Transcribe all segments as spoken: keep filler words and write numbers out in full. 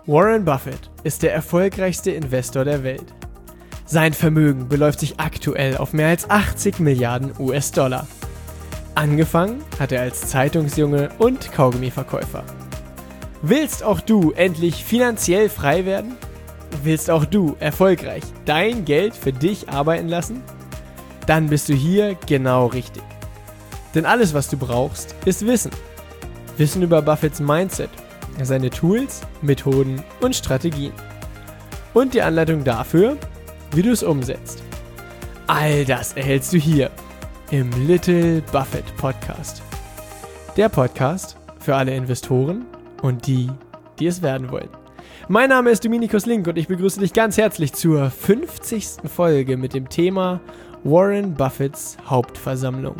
Warren Buffett ist der erfolgreichste Investor der Welt. Sein Vermögen beläuft sich aktuell auf mehr als achtzig Milliarden U S-Dollar. Angefangen hat er als Zeitungsjunge und Kaugummiverkäufer. Willst auch du endlich finanziell frei werden? Willst auch du erfolgreich dein Geld für dich arbeiten lassen? Dann bist du hier genau richtig. Denn alles, was du brauchst, ist Wissen. Wissen über Buffetts Mindset, seine Tools, Methoden und Strategien. Und die Anleitung dafür, wie du es umsetzt. All das erhältst du hier im Little Buffett Podcast. Der Podcast für alle Investoren und die, die es werden wollen. Mein Name ist Dominikus Link und ich begrüße dich ganz herzlich zur fünfzigsten Folge mit dem Thema Warren Buffetts Hauptversammlung.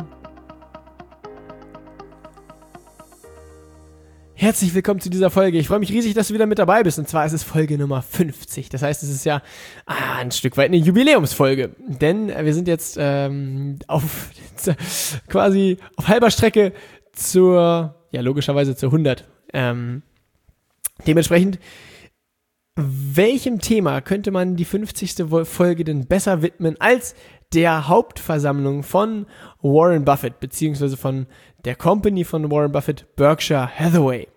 Herzlich willkommen zu dieser Folge. Ich freue mich riesig, dass du wieder mit dabei bist. Und zwar ist es Folge Nummer fünfzig. Das heißt, es ist ja ah, ein Stück weit eine Jubiläumsfolge. Denn wir sind jetzt ähm, auf quasi auf halber Strecke zur, ja logischerweise zur hundert. Ähm, dementsprechend, welchem Thema könnte man die fünfzigste Folge denn besser widmen als der Hauptversammlung von Warren Buffett, beziehungsweise von der Company von Warren Buffett, Berkshire Hathaway.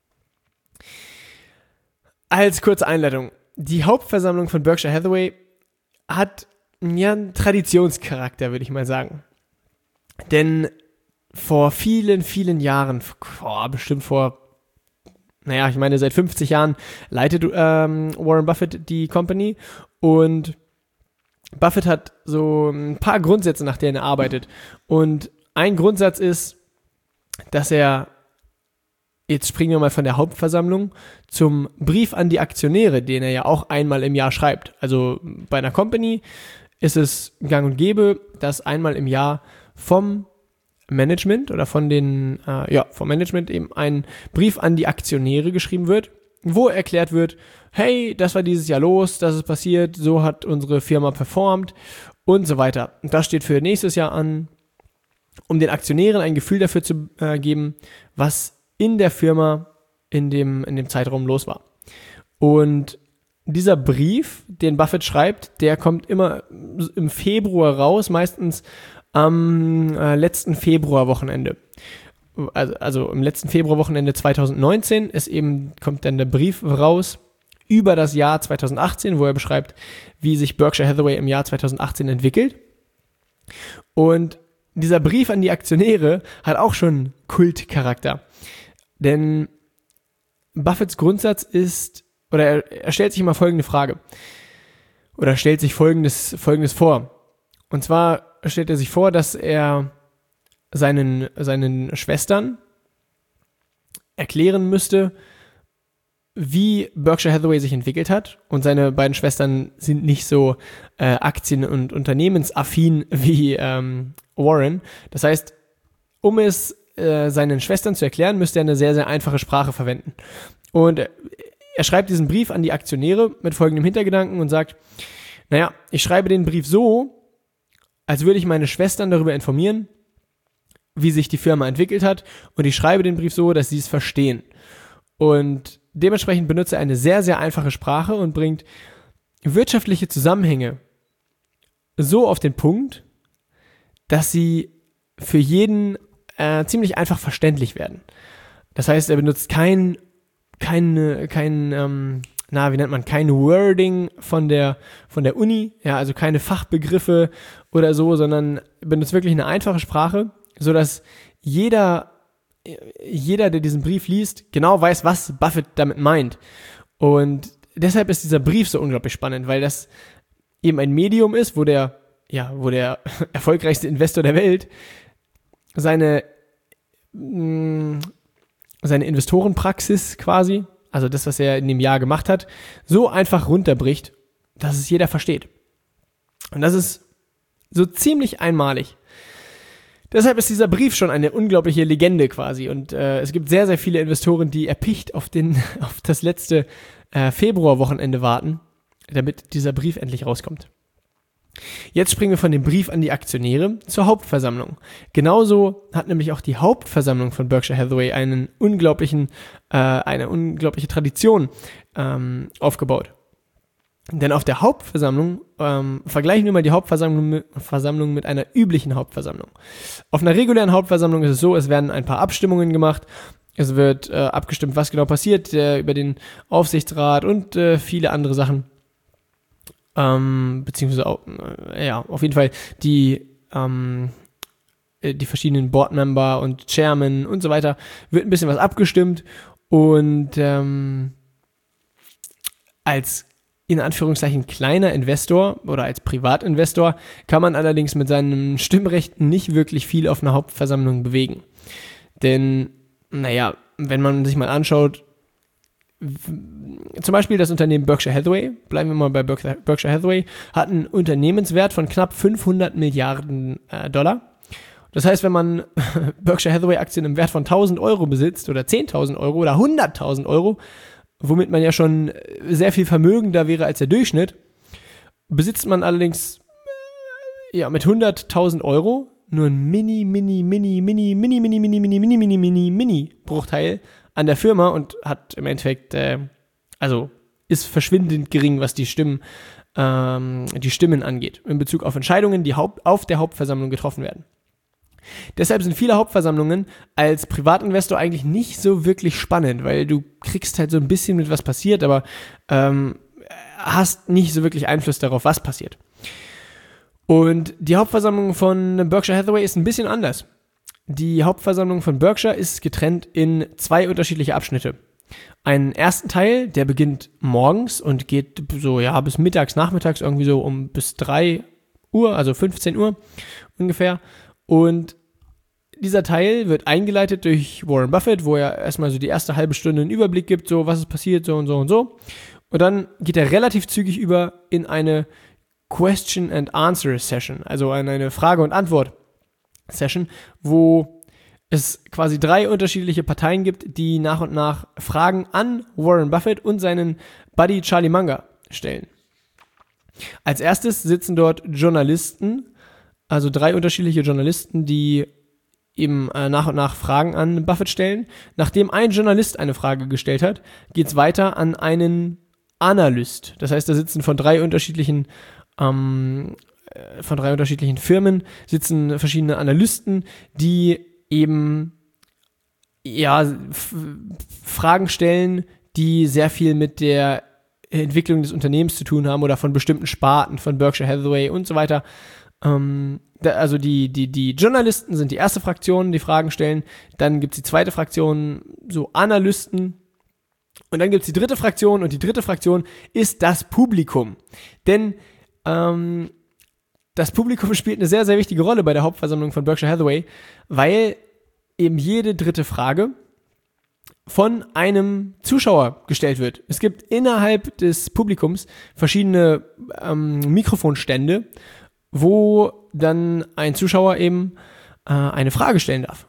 Als kurze Einleitung. Die Hauptversammlung von Berkshire Hathaway hat ja einen Traditionscharakter, würde ich mal sagen. Denn vor vielen, vielen Jahren, oh, bestimmt vor, naja, ich meine, seit fünfzig Jahren leitet ähm, Warren Buffett die Company und Buffett hat so ein paar Grundsätze, nach denen er arbeitet. Und ein Grundsatz ist, dass er, jetzt springen wir mal von der Hauptversammlung zum Brief an die Aktionäre, den er ja auch einmal im Jahr schreibt. Also bei einer Company ist es gang und gäbe, dass einmal im Jahr vom Management oder von den, äh, ja, vom Management eben ein Brief an die Aktionäre geschrieben wird, wo erklärt wird, hey, das war dieses Jahr los, das ist passiert, so hat unsere Firma performt und so weiter. Und das steht für nächstes Jahr an, um den Aktionären ein Gefühl dafür zu äh, geben, was in der Firma in dem, in dem Zeitraum los war. Und dieser Brief, den Buffett schreibt, der kommt immer im Februar raus, meistens am äh, letzten Februarwochenende. Also, also im letzten Februarwochenende zweitausendneunzehn ist eben, kommt dann der Brief raus über das Jahr zweitausendachtzehn, wo er beschreibt, wie sich Berkshire Hathaway im Jahr zweitausendachtzehn entwickelt. Und dieser Brief an die Aktionäre hat auch schon Kultcharakter. Denn Buffetts Grundsatz ist, oder er, er stellt sich immer folgende Frage. Oder stellt sich folgendes, folgendes vor. Und zwar stellt er sich vor, dass er seinen, seinen Schwestern erklären müsste, wie Berkshire Hathaway sich entwickelt hat. Und seine beiden Schwestern sind nicht so äh, aktien- und unternehmensaffin wie ähm, Warren. Das heißt, um es äh, seinen Schwestern zu erklären, müsste er eine sehr, sehr einfache Sprache verwenden. Und äh, er schreibt diesen Brief an die Aktionäre mit folgendem Hintergedanken und sagt, naja, ich schreibe den Brief so, als würde ich meine Schwestern darüber informieren, wie sich die Firma entwickelt hat, und ich schreibe den Brief so, dass sie es verstehen. Und dementsprechend benutzt er eine sehr, sehr einfache Sprache und bringt wirtschaftliche Zusammenhänge so auf den Punkt, dass sie für jeden äh, ziemlich einfach verständlich werden. Das heißt, er benutzt kein, kein, kein ähm, na, wie nennt man, kein Wording von der, von der Uni, ja, also keine Fachbegriffe oder so, sondern benutzt wirklich eine einfache Sprache, sodass jeder, jeder, der diesen Brief liest, genau weiß, was Buffett damit meint. Und deshalb ist dieser Brief so unglaublich spannend, weil das eben ein Medium ist, wo der, ja, wo der erfolgreichste Investor der Welt seine, mh, seine Investorenpraxis quasi, also das, was er in dem Jahr gemacht hat, so einfach runterbricht, dass es jeder versteht. Und das ist so ziemlich einmalig. Deshalb ist dieser Brief schon eine unglaubliche Legende quasi. Und äh, es gibt sehr, sehr viele Investoren, die erpicht auf, den, auf das letzte äh, Februarwochenende warten, damit dieser Brief endlich rauskommt. Jetzt springen wir von dem Brief an die Aktionäre zur Hauptversammlung. Genauso hat nämlich auch die Hauptversammlung von Berkshire Hathaway einen unglaublichen, äh, eine unglaubliche Tradition ähm, aufgebaut. Denn auf der Hauptversammlung, ähm, vergleichen wir mal die Hauptversammlung mit, Versammlung mit einer üblichen Hauptversammlung. Auf einer regulären Hauptversammlung ist es so, es werden ein paar Abstimmungen gemacht, es wird äh, abgestimmt, was genau passiert, äh, über den Aufsichtsrat und äh, viele andere Sachen. Ähm, beziehungsweise auch, äh, ja, auf jeden Fall die, ähm, die verschiedenen Boardmember und Chairman und so weiter, wird ein bisschen was abgestimmt und ähm, als in Anführungszeichen kleiner Investor oder als Privatinvestor kann man allerdings mit seinem Stimmrecht nicht wirklich viel auf einer Hauptversammlung bewegen. Denn, naja, wenn man sich mal anschaut, zum Beispiel das Unternehmen Berkshire Hathaway, bleiben wir mal bei Berkshire Hathaway, hat einen Unternehmenswert von knapp fünfhundert Milliarden äh, Dollar. Das heißt, wenn man Berkshire Hathaway Aktien im Wert von tausend Euro besitzt oder zehntausend Euro oder hunderttausend Euro, womit man ja schon sehr viel vermögender wäre als der Durchschnitt, besitzt man allerdings ja mit hunderttausend Euro nur ein mini, mini, mini, mini, mini, mini, mini, mini, mini, mini, mini, mini Bruchteil an der Firma und hat im Endeffekt, äh, also ist verschwindend gering, was die Stimmen, ähm, die Stimmen angeht, in Bezug auf Entscheidungen, die Haupt, auf der Hauptversammlung getroffen werden. Deshalb sind viele Hauptversammlungen als Privatinvestor eigentlich nicht so wirklich spannend, weil du kriegst halt so ein bisschen mit, was passiert, aber ähm, hast nicht so wirklich Einfluss darauf, was passiert. Und die Hauptversammlung von Berkshire Hathaway ist ein bisschen anders. Die Hauptversammlung von Berkshire ist getrennt in zwei unterschiedliche Abschnitte. Einen ersten Teil, der beginnt morgens und geht so ja bis mittags, nachmittags irgendwie so um bis drei Uhr, also fünfzehn Uhr ungefähr. Und dieser Teil wird eingeleitet durch Warren Buffett, wo er erstmal so die erste halbe Stunde einen Überblick gibt, so was ist passiert, so und so und so. Und dann geht er relativ zügig über in eine Question and Answer Session, also in eine Frage- und Antwort-Session, wo es quasi drei unterschiedliche Parteien gibt, die nach und nach Fragen an Warren Buffett und seinen Buddy Charlie Munger stellen. Als erstes sitzen dort Journalisten, also drei unterschiedliche Journalisten, die eben äh, nach und nach Fragen an Buffett stellen. Nachdem ein Journalist eine Frage gestellt hat, geht es weiter an einen Analyst. Das heißt, da sitzen von drei unterschiedlichen ähm, von drei unterschiedlichen Firmen sitzen verschiedene Analysten, die eben ja f- Fragen stellen, die sehr viel mit der Entwicklung des Unternehmens zu tun haben oder von bestimmten Sparten, von Berkshire Hathaway und so weiter. Ähm, da, also die, die, die Journalisten sind die erste Fraktion, die Fragen stellen. Dann gibt es die zweite Fraktion, so Analysten. Und dann gibt es die dritte Fraktion und die dritte Fraktion ist das Publikum. Denn ähm, das Publikum spielt eine sehr, sehr wichtige Rolle bei der Hauptversammlung von Berkshire Hathaway, weil eben jede dritte Frage von einem Zuschauer gestellt wird. Es gibt innerhalb des Publikums verschiedene ähm, Mikrofonstände, wo dann ein Zuschauer eben äh, eine Frage stellen darf.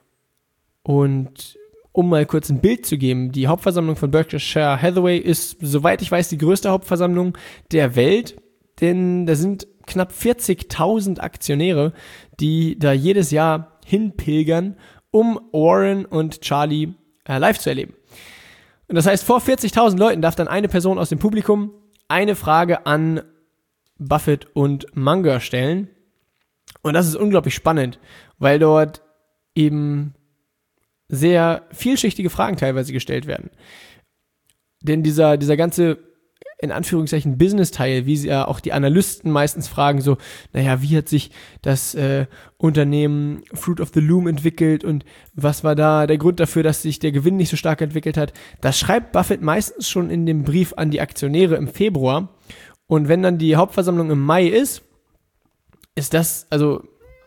Und um mal kurz ein Bild zu geben, die Hauptversammlung von Berkshire Hathaway ist, soweit ich weiß, die größte Hauptversammlung der Welt, denn da sind knapp vierzigtausend Aktionäre, die da jedes Jahr hinpilgern, um Warren und Charlie äh, live zu erleben. Und das heißt, vor vierzigtausend Leuten darf dann eine Person aus dem Publikum eine Frage an Buffett und Munger stellen. Und das ist unglaublich spannend, weil dort eben sehr vielschichtige Fragen teilweise gestellt werden. Denn dieser, dieser ganze, in Anführungszeichen, Business-Teil, wie sie ja auch die Analysten meistens fragen, so, naja, wie hat sich das äh, Unternehmen Fruit of the Loom entwickelt und was war da der Grund dafür, dass sich der Gewinn nicht so stark entwickelt hat, das schreibt Buffett meistens schon in dem Brief an die Aktionäre im Februar. Und wenn dann die Hauptversammlung im Mai ist, ist das, also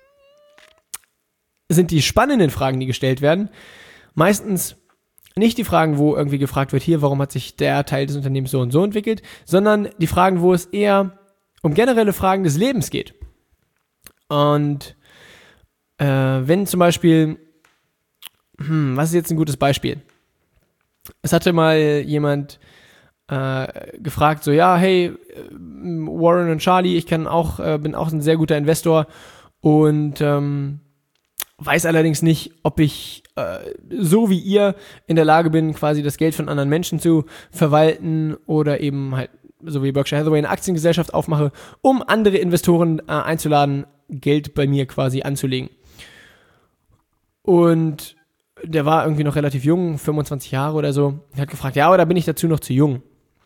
sind die spannenden Fragen, die gestellt werden, meistens nicht die Fragen, wo irgendwie gefragt wird, hier, warum hat sich der Teil des Unternehmens so und so entwickelt, sondern die Fragen, wo es eher um generelle Fragen des Lebens geht. Und äh, wenn zum Beispiel, hm, was ist jetzt ein gutes Beispiel? Es hatte mal jemand äh, gefragt, so, ja, hey, Warren und Charlie, ich kann auch, äh, bin auch ein sehr guter Investor und ähm, weiß allerdings nicht, ob ich äh, so wie ihr in der Lage bin, quasi das Geld von anderen Menschen zu verwalten oder eben halt, so wie Berkshire Hathaway, eine Aktiengesellschaft aufmache, um andere Investoren äh, einzuladen, Geld bei mir quasi anzulegen. Und der war irgendwie noch relativ jung, fünfundzwanzig Jahre oder so, und hat gefragt, ja, oder bin ich dazu noch zu jung?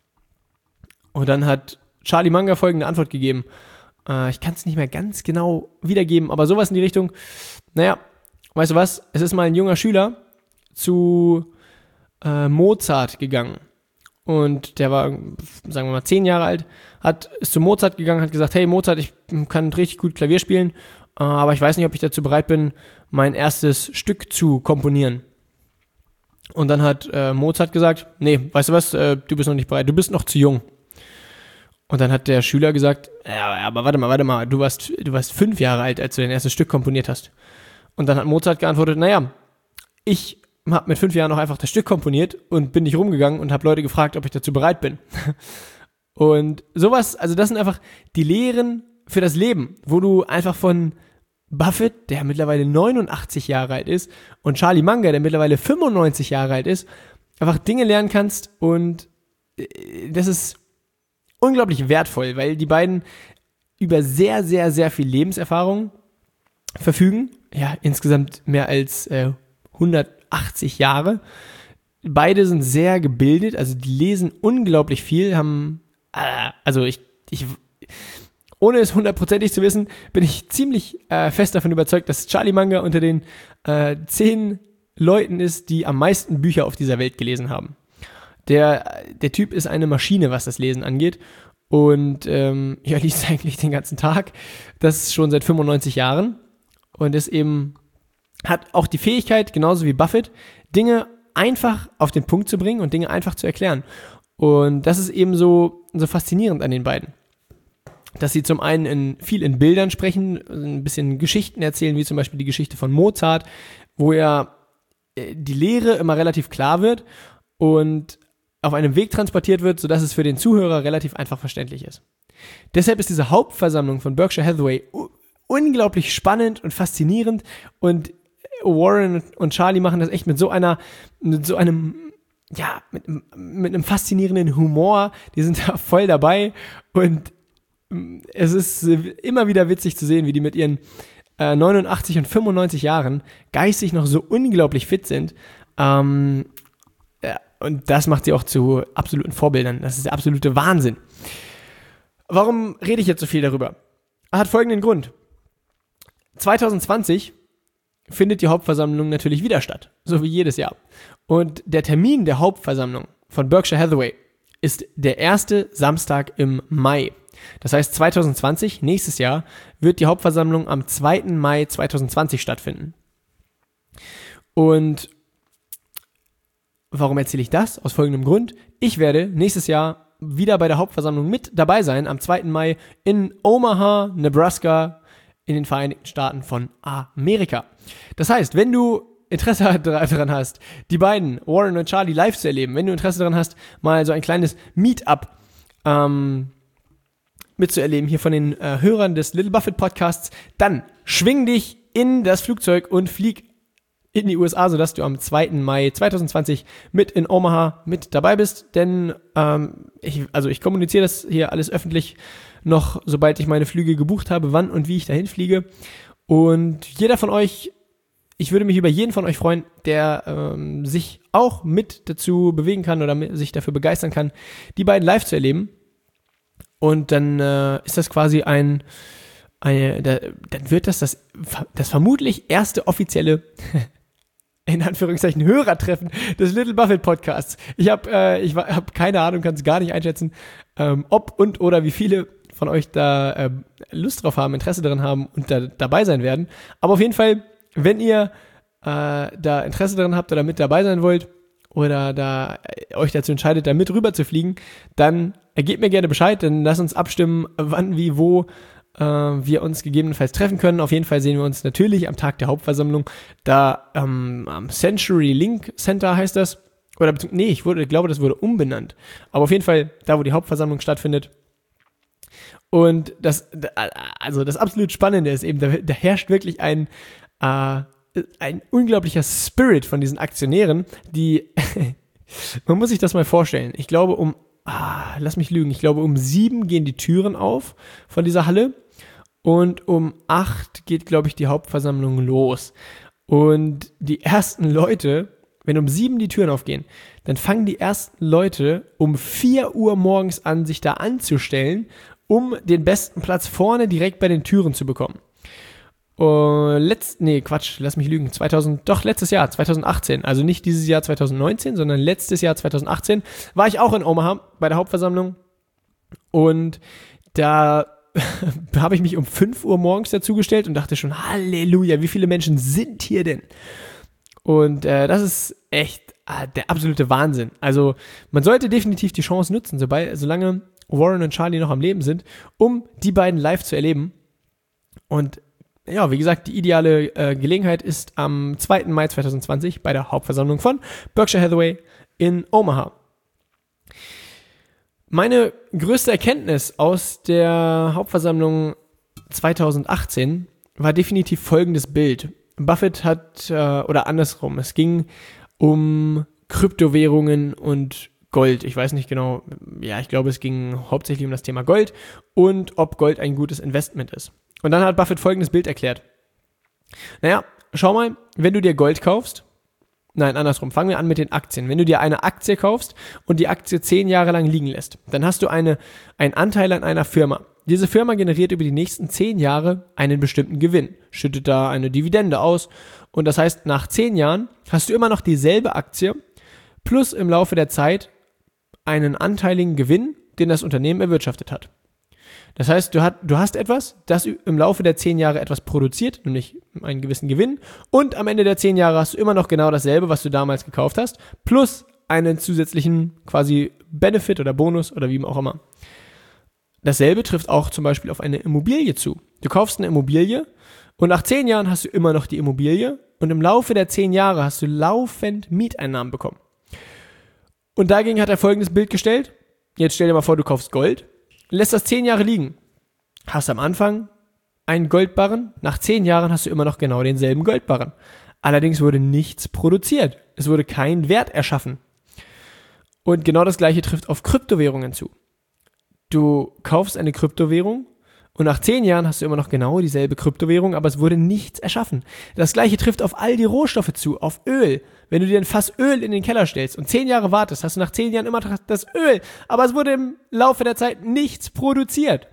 Und dann hat Charlie Munger folgende Antwort gegeben. Äh, ich kann es nicht mehr ganz genau wiedergeben, aber sowas in die Richtung, naja, weißt du was, es ist mal ein junger Schüler zu äh, Mozart gegangen. Und der war, sagen wir mal, zehn Jahre alt, hat, ist zu Mozart gegangen, hat gesagt, hey Mozart, ich kann richtig gut Klavier spielen, äh, aber ich weiß nicht, ob ich dazu bereit bin, mein erstes Stück zu komponieren. Und dann hat äh, Mozart gesagt, nee, weißt du was, äh, du bist noch nicht bereit, du bist noch zu jung. Und dann hat der Schüler gesagt, ja, aber warte mal, warte mal, du warst, du warst fünf Jahre alt, als du dein erstes Stück komponiert hast. Und dann hat Mozart geantwortet, naja, ich habe mit fünf Jahren noch einfach das Stück komponiert und bin nicht rumgegangen und habe Leute gefragt, ob ich dazu bereit bin. Und sowas, also das sind einfach die Lehren für das Leben, wo du einfach von Buffett, der mittlerweile neunundachtzig Jahre alt ist, und Charlie Munger, der mittlerweile fünfundneunzig Jahre alt ist, einfach Dinge lernen kannst und das ist unglaublich wertvoll, weil die beiden über sehr, sehr, sehr viel Lebenserfahrung verfügen. Ja, insgesamt mehr als äh, hundertachtzig Jahre. Beide sind sehr gebildet, also die lesen unglaublich viel, haben, äh, also ich, ich, ohne es hundertprozentig zu wissen, bin ich ziemlich äh, fest davon überzeugt, dass Charlie Munger unter den äh, zehn Leuten ist, die am meisten Bücher auf dieser Welt gelesen haben. Der, der Typ ist eine Maschine, was das Lesen angeht. Und ähm, ja, liest eigentlich den ganzen Tag. Das ist schon seit fünfundneunzig Jahren. Und ist eben, hat auch die Fähigkeit, genauso wie Buffett, Dinge einfach auf den Punkt zu bringen und Dinge einfach zu erklären. Und das ist eben so, so faszinierend an den beiden. Dass sie zum einen in, viel in Bildern sprechen, ein bisschen Geschichten erzählen, wie zum Beispiel die Geschichte von Mozart, wo ja die Lehre immer relativ klar wird und auf einem Weg transportiert wird, sodass es für den Zuhörer relativ einfach verständlich ist. Deshalb ist diese Hauptversammlung von Berkshire Hathaway u- unglaublich spannend und faszinierend und Warren und Charlie machen das echt mit so einer, mit so einem, ja, mit, mit einem faszinierenden Humor. Die sind da voll dabei und es ist immer wieder witzig zu sehen, wie die mit ihren äh, neunundachtzig und fünfundneunzig Jahren geistig noch so unglaublich fit sind. Ähm, ja, und das macht sie auch zu absoluten Vorbildern. Das ist der absolute Wahnsinn. Warum rede ich jetzt so viel darüber? Hat folgenden Grund. zwanzig zwanzig findet die Hauptversammlung natürlich wieder statt, so wie jedes Jahr. Und der Termin der Hauptversammlung von Berkshire Hathaway ist der erste Samstag im Mai. Das heißt, zwanzig zwanzig, nächstes Jahr, wird die Hauptversammlung am zweiten Mai zweitausendzwanzig stattfinden. Und warum erzähle ich das? Aus folgendem Grund. Ich werde nächstes Jahr wieder bei der Hauptversammlung mit dabei sein, am zweiten Mai in Omaha, Nebraska, in den Vereinigten Staaten von Amerika. Das heißt, wenn du Interesse daran hast, die beiden, Warren und Charlie, live zu erleben, wenn du Interesse daran hast, mal so ein kleines Meetup ähm, mitzuerleben hier von den äh, Hörern des Little Buffett Podcasts, dann schwing dich in das Flugzeug und flieg in die U S A, sodass du am zweiten Mai zweitausendzwanzig mit in Omaha mit dabei bist, denn ähm, ich, also ich kommuniziere das hier alles öffentlich noch, sobald ich meine Flüge gebucht habe, wann und wie ich dahin fliege. Und jeder von euch, ich würde mich über jeden von euch freuen, der ähm, sich auch mit dazu bewegen kann oder mit, sich dafür begeistern kann, die beiden live zu erleben. Und dann äh, ist das quasi ein, eine, da, dann wird das, das das vermutlich erste offizielle in Anführungszeichen Hörertreffen des Little Buffett Podcasts. Ich habe äh, ich habe keine Ahnung, kann es gar nicht einschätzen, ähm, ob und oder wie viele von euch da äh, Lust drauf haben, Interesse daran haben und da dabei sein werden. Aber auf jeden Fall, wenn ihr äh, da Interesse daran habt oder mit dabei sein wollt oder da äh, euch dazu entscheidet, da mit rüber zu fliegen, dann äh, gebt mir gerne Bescheid, dann lasst uns abstimmen, wann, wie, wo äh, wir uns gegebenenfalls treffen können. Auf jeden Fall sehen wir uns natürlich am Tag der Hauptversammlung da ähm, am Century Link Center heißt das. Oder, nee, ich, wurde, ich glaube, das wurde umbenannt. Aber auf jeden Fall da, wo die Hauptversammlung stattfindet. Und das, also das absolut Spannende ist eben, da, da herrscht wirklich ein, äh, ein unglaublicher Spirit von diesen Aktionären, die, man muss sich das mal vorstellen. Ich glaube, um, ah, lass mich lügen, ich glaube, um sieben gehen die Türen auf von dieser Halle und um acht geht, glaube ich, die Hauptversammlung los. Und die ersten Leute, wenn um sieben die Türen aufgehen, dann fangen die ersten Leute um vier Uhr morgens an, sich da anzustellen, um den besten Platz vorne direkt bei den Türen zu bekommen. Und letzt, nee, Quatsch, lass mich lügen, zweitausend, doch letztes Jahr, zwanzig achtzehn, also nicht dieses Jahr zwanzig neunzehn, sondern letztes Jahr zwanzig achtzehn, war ich auch in Omaha bei der Hauptversammlung und da habe ich mich um fünf Uhr morgens dazugestellt und dachte schon, Halleluja, wie viele Menschen sind hier denn? Und äh, das ist echt äh, der absolute Wahnsinn. Also man sollte definitiv die Chance nutzen, sobald, solange Warren und Charlie noch am Leben sind, um die beiden live zu erleben. Und ja, wie gesagt, die ideale äh, Gelegenheit ist am zweiten Mai zwanzig zwanzig bei der Hauptversammlung von Berkshire Hathaway in Omaha. Meine größte Erkenntnis aus der Hauptversammlung zwanzig achtzehn war definitiv folgendes Bild. Buffett hat, äh, oder andersrum, es ging um Kryptowährungen und Gold. Ich weiß nicht genau, ja, ich glaube, es ging hauptsächlich um das Thema Gold und ob Gold ein gutes Investment ist. Und dann hat Buffett folgendes Bild erklärt. Naja, schau mal, wenn du dir Gold kaufst, nein, andersrum, fangen wir an mit den Aktien. Wenn du dir eine Aktie kaufst und die Aktie zehn Jahre lang liegen lässt, dann hast du eine, einen Anteil an einer Firma. Diese Firma generiert über die nächsten zehn Jahre einen bestimmten Gewinn, schüttet da eine Dividende aus und das heißt, nach zehn Jahren hast du immer noch dieselbe Aktie plus im Laufe der Zeit einen anteiligen Gewinn, den das Unternehmen erwirtschaftet hat. Das heißt, du, hat, du hast etwas, das im Laufe der zehn Jahre etwas produziert, nämlich einen gewissen Gewinn und am Ende der zehn Jahre hast du immer noch genau dasselbe, was du damals gekauft hast, plus einen zusätzlichen quasi Benefit oder Bonus oder wie auch immer. Dasselbe trifft auch zum Beispiel auf eine Immobilie zu. Du kaufst eine Immobilie und nach zehn Jahren hast du immer noch die Immobilie und im Laufe der zehn Jahre hast du laufend Mieteinnahmen bekommen. Und dagegen hat er folgendes Bild gestellt. Jetzt stell dir mal vor, du kaufst Gold, lässt das zehn Jahre liegen. Hast am Anfang einen Goldbarren, nach zehn Jahren hast du immer noch genau denselben Goldbarren. Allerdings wurde nichts produziert. Es wurde kein Wert erschaffen. Und genau das Gleiche trifft auf Kryptowährungen zu. Du kaufst eine Kryptowährung und nach zehn Jahren hast du immer noch genau dieselbe Kryptowährung, aber es wurde nichts erschaffen. Das Gleiche trifft auf all die Rohstoffe zu, auf Öl. Wenn du dir ein Fass Öl in den Keller stellst und zehn Jahre wartest, hast du nach zehn Jahren immer noch das Öl, aber es wurde im Laufe der Zeit nichts produziert.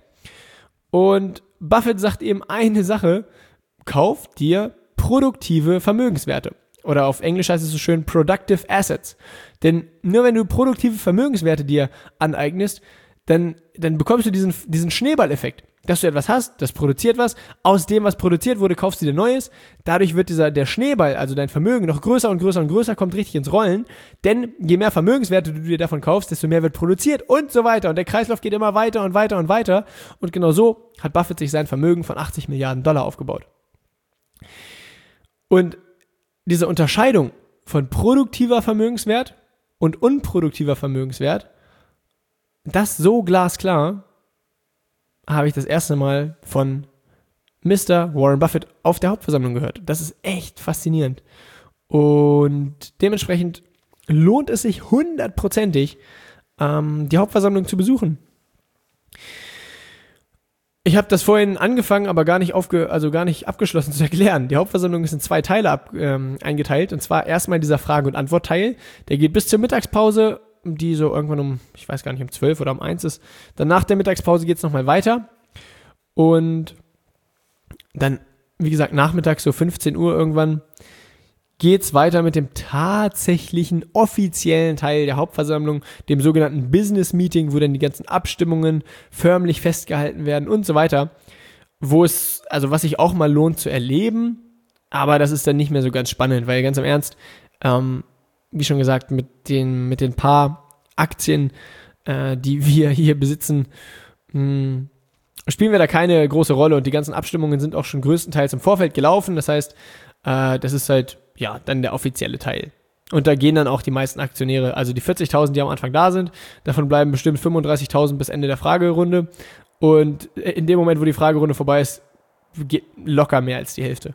Und Buffett sagt eben eine Sache, kauf dir produktive Vermögenswerte. Oder auf Englisch heißt es so schön Productive Assets. Denn nur wenn du produktive Vermögenswerte dir aneignest, dann, dann bekommst du diesen, diesen Schneeballeffekt, dass du etwas hast, das produziert was, aus dem, was produziert wurde, kaufst du dir Neues, dadurch wird dieser, der Schneeball, also dein Vermögen, noch größer und größer und größer, kommt richtig ins Rollen, denn je mehr Vermögenswerte du dir davon kaufst, desto mehr wird produziert und so weiter und der Kreislauf geht immer weiter und weiter und weiter und genau so hat Buffett sich sein Vermögen von achtzig Milliarden Dollar aufgebaut. Und diese Unterscheidung von produktiver Vermögenswert und unproduktiver Vermögenswert, das so glasklar habe ich das erste Mal von Mister Warren Buffett auf der Hauptversammlung gehört. Das ist echt faszinierend. Und dementsprechend lohnt es sich hundertprozentig, ähm, die Hauptversammlung zu besuchen. Ich habe das vorhin angefangen, aber gar nicht aufge, also gar nicht abgeschlossen zu erklären. Die Hauptversammlung ist in zwei Teile ab, ähm, eingeteilt. Und zwar erstmal dieser Frage- und Antwort-Teil. Der geht bis zur Mittagspause, die so irgendwann um, ich weiß gar nicht, um zwölf oder um eins ist. Dann nach der Mittagspause geht es nochmal weiter. Und dann, wie gesagt, nachmittags so fünfzehn Uhr irgendwann geht es weiter mit dem tatsächlichen offiziellen Teil der Hauptversammlung, dem sogenannten Business Meeting, wo dann die ganzen Abstimmungen förmlich festgehalten werden und so weiter. Wo es, also was sich auch mal lohnt zu erleben, aber das ist dann nicht mehr so ganz spannend, weil ganz im Ernst, ähm, wie schon gesagt, mit den, mit den paar Aktien, äh, die wir hier besitzen, mh, spielen wir da keine große Rolle und die ganzen Abstimmungen sind auch schon größtenteils im Vorfeld gelaufen. Das heißt, äh, das ist halt, ja, dann der offizielle Teil. Und da gehen dann auch die meisten Aktionäre, also die vierzigtausend, die am Anfang da sind, davon bleiben bestimmt fünfunddreißigtausend bis Ende der Fragerunde. Und in dem Moment, wo die Fragerunde vorbei ist, geht locker mehr als die Hälfte.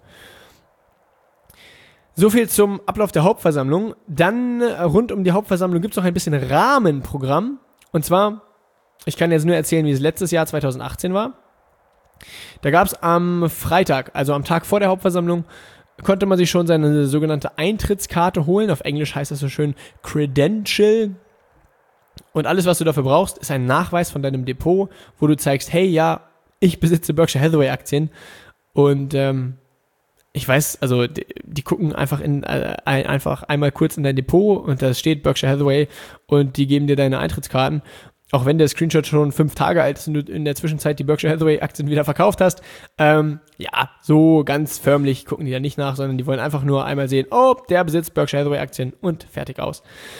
So viel zum Ablauf der Hauptversammlung. Dann rund um die Hauptversammlung gibt es noch ein bisschen Rahmenprogramm. Und zwar, ich kann jetzt nur erzählen, wie es letztes Jahr zweitausendachtzehn war. Da gab es am Freitag, also am Tag vor der Hauptversammlung, konnte man sich schon seine sogenannte Eintrittskarte holen. Auf Englisch heißt das so schön Credential. Und alles, was du dafür brauchst, ist ein Nachweis von deinem Depot, wo du zeigst, hey, ja, ich besitze Berkshire Hathaway Aktien. Und ähm, ich weiß, also die, die gucken einfach, in, äh, einfach einmal kurz in dein Depot und da steht Berkshire Hathaway und die geben dir deine Eintrittskarten. Auch wenn der Screenshot schon fünf Tage alt ist und du in der Zwischenzeit die Berkshire Hathaway Aktien wieder verkauft hast. Ähm, ja, so ganz förmlich gucken die da nicht nach, sondern die wollen einfach nur einmal sehen, oh, der besitzt Berkshire Hathaway Aktien und fertig aus.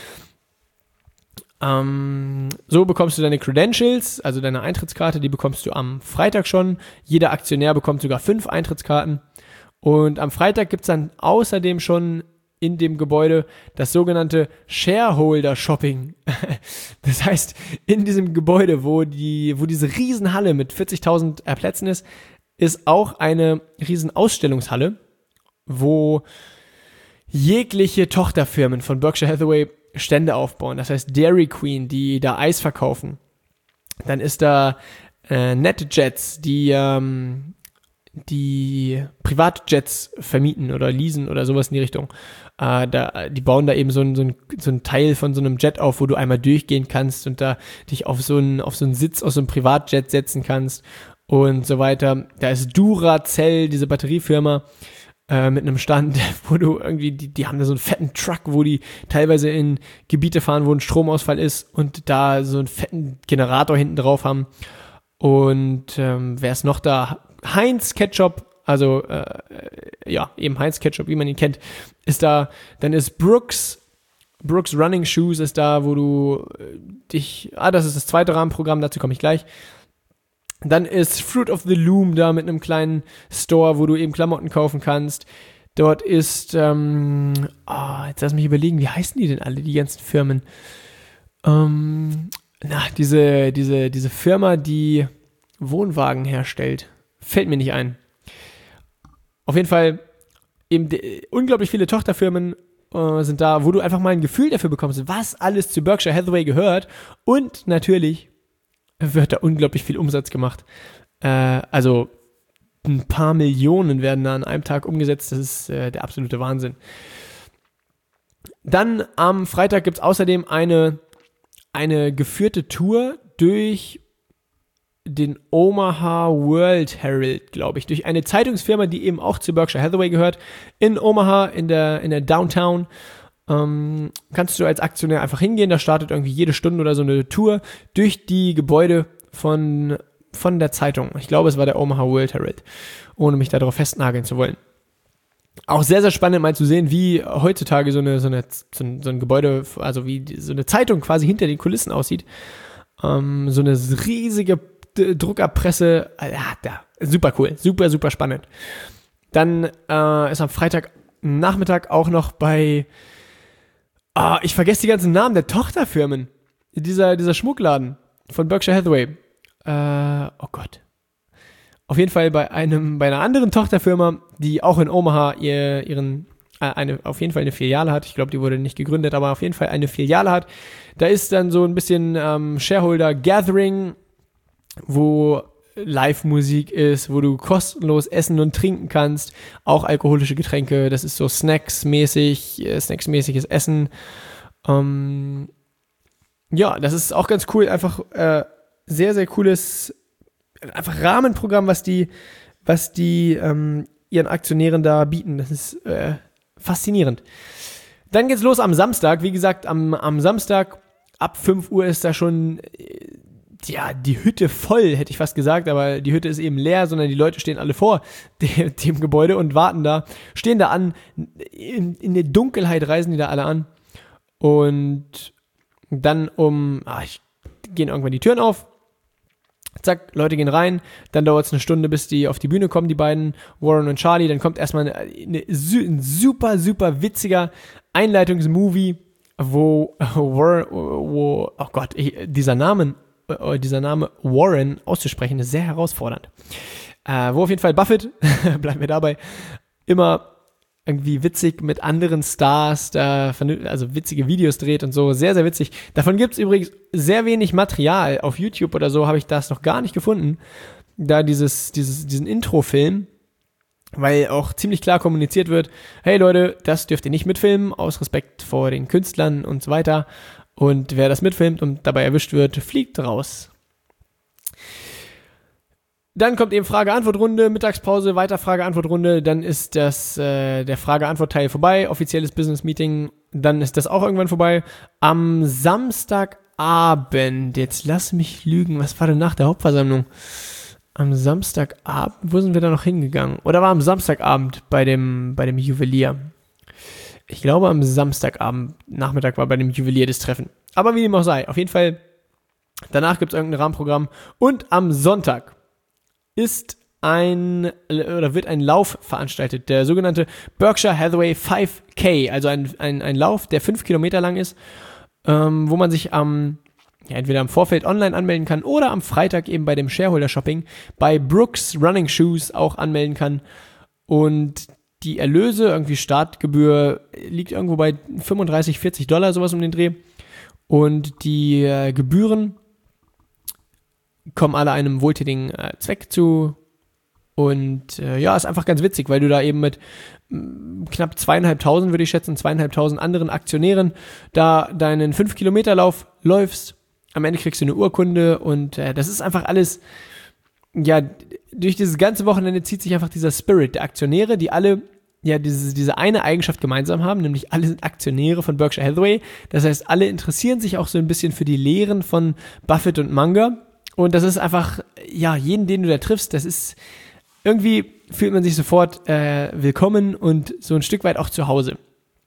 Ähm, so bekommst du deine Credentials, also deine Eintrittskarte, die bekommst du am Freitag schon. Jeder Aktionär bekommt sogar fünf Eintrittskarten. Und am Freitag gibt es dann außerdem schon in dem Gebäude das sogenannte Shareholder-Shopping. Das heißt, in diesem Gebäude, wo die, wo diese Riesenhalle mit vierzigtausend Plätzen ist, ist auch eine riesen Ausstellungshalle, wo jegliche Tochterfirmen von Berkshire Hathaway Stände aufbauen. Das heißt Dairy Queen, die da Eis verkaufen. Dann ist da äh, NetJets, die ähm, die Privatjets vermieten oder leasen oder sowas in die Richtung. Äh, da, die bauen da eben so ein, so, ein, so ein Teil von so einem Jet auf, wo du einmal durchgehen kannst und da dich auf so einen, auf so einen Sitz aus so einem Privatjet setzen kannst und so weiter. Da ist Duracell, diese Batteriefirma, äh, mit einem Stand, wo du irgendwie, die, die haben da so einen fetten Truck, wo die teilweise in Gebiete fahren, wo ein Stromausfall ist und da so einen fetten Generator hinten drauf haben. Und ähm, wer ist noch da? Heinz Ketchup, also äh, ja, eben Heinz Ketchup, wie man ihn kennt, ist da. Dann ist Brooks, Brooks Running Shoes ist da, wo du äh, dich, ah, das ist das zweite Rahmenprogramm, dazu komme ich gleich. Dann ist Fruit of the Loom da mit einem kleinen Store, wo du eben Klamotten kaufen kannst. Dort ist, ähm, ah, jetzt lass mich überlegen, wie heißen die denn alle, die ganzen Firmen? Ähm, na, diese, diese, diese Firma, die Wohnwagen herstellt. Fällt mir nicht ein. Auf jeden Fall eben de, unglaublich viele Tochterfirmen äh, sind da, wo du einfach mal ein Gefühl dafür bekommst, was alles zu Berkshire Hathaway gehört. Und natürlich wird da unglaublich viel Umsatz gemacht. Äh, also ein paar Millionen werden da an einem Tag umgesetzt. Das ist äh, der absolute Wahnsinn. Dann am Freitag gibt es außerdem eine, eine geführte Tour durch den Omaha World Herald, glaube ich, durch eine Zeitungsfirma, die eben auch zu Berkshire Hathaway gehört. In Omaha, in der, in der Downtown, ähm, kannst du als Aktionär einfach hingehen. Da startet irgendwie jede Stunde oder so eine Tour durch die Gebäude von, von der Zeitung. Ich glaube, es war der Omaha World Herald, ohne mich darauf festnageln zu wollen. Auch sehr, sehr spannend mal zu sehen, wie heutzutage so, eine, so, eine, so, ein, so ein Gebäude, also wie so eine Zeitung quasi hinter den Kulissen aussieht. Ähm, so eine riesige Druckerpresse, ja, ja, super cool, super, super spannend. Dann äh, ist am Freitagnachmittag auch noch bei, ah, ich vergesse die ganzen Namen der Tochterfirmen, dieser, dieser Schmuckladen von Berkshire Hathaway. Äh, oh Gott. Auf jeden Fall bei einem, bei einer anderen Tochterfirma, die auch in Omaha ihr, ihren, äh, eine, auf jeden Fall eine Filiale hat. Ich glaube, die wurde nicht gegründet, aber auf jeden Fall eine Filiale hat. Da ist dann so ein bisschen ähm, Shareholder Gathering, wo Live-Musik ist, wo du kostenlos essen und trinken kannst, auch alkoholische Getränke, das ist so Snacks-mäßig, äh, Snacks-mäßiges Essen. Ähm, ja, das ist auch ganz cool, einfach äh, sehr, sehr cooles einfach Rahmenprogramm, was die, was die ähm, ihren Aktionären da bieten. Das ist äh, faszinierend. Dann geht's los am Samstag. Wie gesagt, am, am Samstag ab fünf Uhr ist da schon äh, ja, die Hütte voll, hätte ich fast gesagt, aber die Hütte ist eben leer, sondern die Leute stehen alle vor dem, dem Gebäude und warten da, stehen da an, in, in der Dunkelheit reisen die da alle an und dann um, ah, ich, gehen irgendwann die Türen auf Zack, Leute gehen rein, dann dauert es eine Stunde, bis die auf die Bühne kommen, die beiden, Warren und Charlie. Dann kommt erstmal eine, eine, ein super, super witziger Einleitungsmovie, wo Warren, wo, oh Gott, ich, dieser Name, dieser Name Warren auszusprechen, ist sehr herausfordernd. Äh, wo auf jeden Fall Buffett, bleiben wir dabei, immer irgendwie witzig mit anderen Stars, da, also witzige Videos dreht und so, sehr, sehr witzig. Davon gibt es übrigens sehr wenig Material. Auf YouTube oder so habe ich das noch gar nicht gefunden, da dieses, dieses, diesen Intro-Film, weil auch ziemlich klar kommuniziert wird, hey Leute, das dürft ihr nicht mitfilmen, aus Respekt vor den Künstlern und so weiter. Und wer das mitfilmt und dabei erwischt wird, fliegt raus. Dann kommt eben Frage-Antwort-Runde, Mittagspause, weiter Frage-Antwort-Runde, dann ist das äh, der Frage-Antwort-Teil vorbei, offizielles Business-Meeting, dann ist das auch irgendwann vorbei. Am Samstagabend, jetzt lass mich lügen, was war denn nach der Hauptversammlung? Am Samstagabend, wo sind wir da noch hingegangen? Oder war am Samstagabend bei dem, bei dem Juwelier? Ich glaube, am Samstagabend, Nachmittag war bei dem Juwelier das Treffen. Aber wie dem auch sei, auf jeden Fall, danach gibt es irgendein Rahmenprogramm. Und am Sonntag ist ein, oder wird ein Lauf veranstaltet, der sogenannte Berkshire Hathaway fünf K, also ein, ein, ein Lauf, der fünf Kilometer lang ist, ähm, wo man sich am, ja, entweder am Vorfeld online anmelden kann oder am Freitag eben bei dem Shareholder-Shopping bei Brooks Running Shoes auch anmelden kann. Und die Erlöse, irgendwie Startgebühr, liegt irgendwo bei fünfunddreißig, vierzig Dollar, sowas um den Dreh. Und die äh, Gebühren kommen alle einem wohltätigen äh, Zweck zu. Und äh, ja, ist einfach ganz witzig, weil du da eben mit mh, knapp zweieinhalbtausend, würde ich schätzen, zweieinhalbtausend anderen Aktionären da deinen fünf Kilometer Lauf läufst. Am Ende kriegst du eine Urkunde und äh, das ist einfach alles, ja, durch dieses ganze Wochenende zieht sich einfach dieser Spirit der Aktionäre, die alle ja diese, diese eine Eigenschaft gemeinsam haben, nämlich alle sind Aktionäre von Berkshire Hathaway. Das heißt, alle interessieren sich auch so ein bisschen für die Lehren von Buffett und Munger. Und das ist einfach, ja, jeden, den du da triffst, das ist, irgendwie fühlt man sich sofort äh, willkommen und so ein Stück weit auch zu Hause.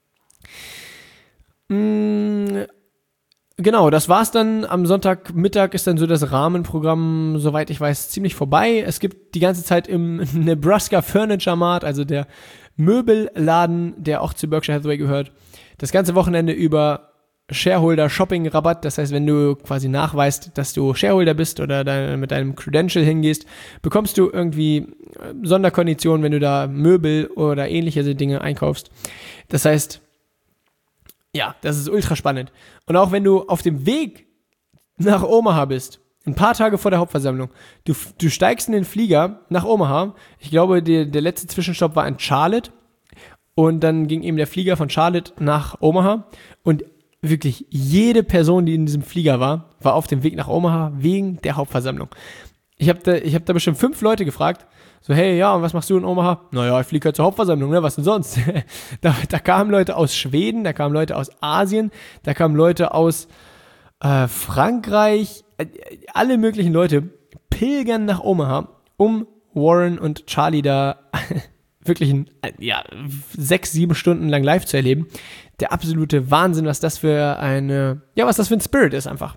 Mm, genau, das war's dann. Am Sonntagmittag ist dann so das Rahmenprogramm, soweit ich weiß, ziemlich vorbei. Es gibt die ganze Zeit im Nebraska Furniture Mart, also der Möbelladen, der auch zu Berkshire Hathaway gehört, das ganze Wochenende über Shareholder-Shopping-Rabatt, das heißt, wenn du quasi nachweist, dass du Shareholder bist oder dein, mit deinem Credential hingehst, bekommst du irgendwie Sonderkonditionen, wenn du da Möbel oder ähnliche Dinge einkaufst. Das heißt, ja, das ist ultra spannend. Und auch wenn du auf dem Weg nach Omaha bist, ein paar Tage vor der Hauptversammlung, du, du steigst in den Flieger nach Omaha, ich glaube, der, der letzte Zwischenstopp war in Charlotte und dann ging eben der Flieger von Charlotte nach Omaha und wirklich jede Person, die in diesem Flieger war, war auf dem Weg nach Omaha wegen der Hauptversammlung. Ich habe da, ich hab da bestimmt fünf Leute gefragt, so, hey, ja, und was machst du in Omaha? Naja, ich fliege halt zur Hauptversammlung, ne, was denn sonst? da, da kamen Leute aus Schweden, da kamen Leute aus Asien, da kamen Leute aus äh, Frankreich, äh, alle möglichen Leute pilgern nach Omaha, um Warren und Charlie da wirklich ein, ja, sechs, sieben Stunden lang live zu erleben. Der absolute Wahnsinn, was das für eine, ja, was das für ein Spirit ist einfach.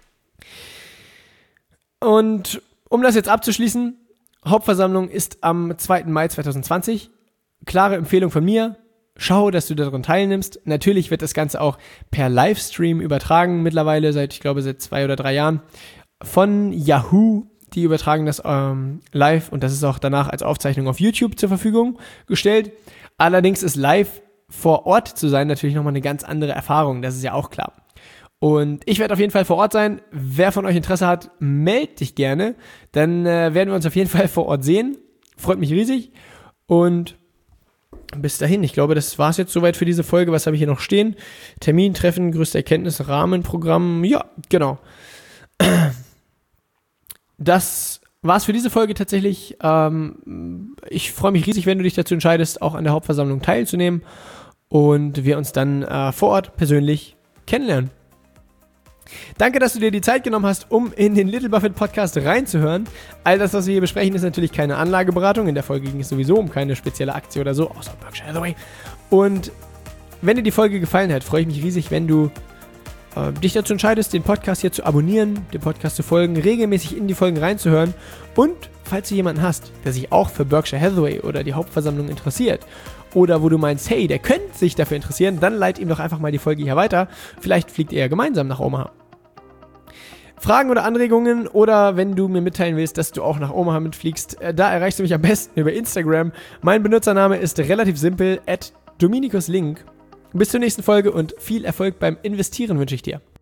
Und um das jetzt abzuschließen, Hauptversammlung ist am zweiten Mai zweitausendzwanzig. Klare Empfehlung von mir, schau, dass du daran teilnimmst. Natürlich wird das Ganze auch per Livestream übertragen, mittlerweile seit, ich glaube, seit zwei oder drei Jahren von Yahoo. Die übertragen das ähm, live und das ist auch danach als Aufzeichnung auf YouTube zur Verfügung gestellt. Allerdings ist live vor Ort zu sein natürlich nochmal eine ganz andere Erfahrung, das ist ja auch klar. Und ich werde auf jeden Fall vor Ort sein. Wer von euch Interesse hat, meldet dich gerne. Dann äh, werden wir uns auf jeden Fall vor Ort sehen. Freut mich riesig. Und bis dahin, ich glaube, das war es jetzt soweit für diese Folge. Was habe ich hier noch stehen? Termin, Treffen, größte Erkenntnis, Rahmenprogramm. Ja, genau. Das war's für diese Folge tatsächlich. Ähm, ich freue mich riesig, wenn du dich dazu entscheidest, auch an der Hauptversammlung teilzunehmen und wir uns dann äh, vor Ort persönlich kennenlernen. Danke, dass du dir die Zeit genommen hast, um in den Little Buffett Podcast reinzuhören. All das, was wir hier besprechen, ist natürlich keine Anlageberatung. In der Folge ging es sowieso um keine spezielle Aktie oder so, außer Berkshire Hathaway. Und wenn dir die Folge gefallen hat, freue ich mich riesig, wenn du äh, dich dazu entscheidest, den Podcast hier zu abonnieren, dem Podcast zu folgen, regelmäßig in die Folgen reinzuhören und falls du jemanden hast, der sich auch für Berkshire Hathaway oder die Hauptversammlung interessiert oder wo du meinst, hey, der könnte sich dafür interessieren, dann leit ihm doch einfach mal die Folge hier weiter. Vielleicht fliegt ihr ja gemeinsam nach Omaha. Fragen oder Anregungen oder wenn du mir mitteilen willst, dass du auch nach Omaha mitfliegst, da erreichst du mich am besten über Instagram. Mein Benutzername ist relativ simpel, at dominicuslink. Bis zur nächsten Folge und viel Erfolg beim Investieren wünsche ich dir.